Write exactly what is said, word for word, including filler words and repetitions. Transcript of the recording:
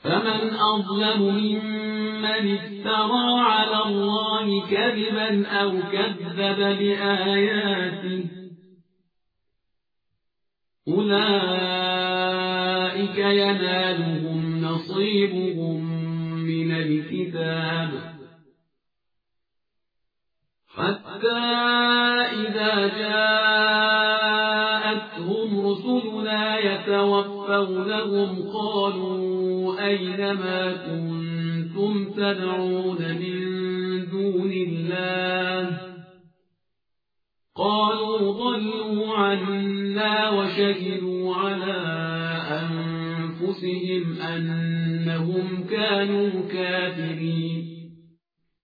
فمن أظلم ممن افترى على الله كذبا أو كذب بآياته أولئك ينالهم نصيبهم من الكتاب حتى إذا جاءتهم رسلنا يتوفونهم قالوا أين ما كنتم تدعون من دون الله قالوا ضلوا عنا وشهدوا على أنفسهم أنهم كانوا كافرين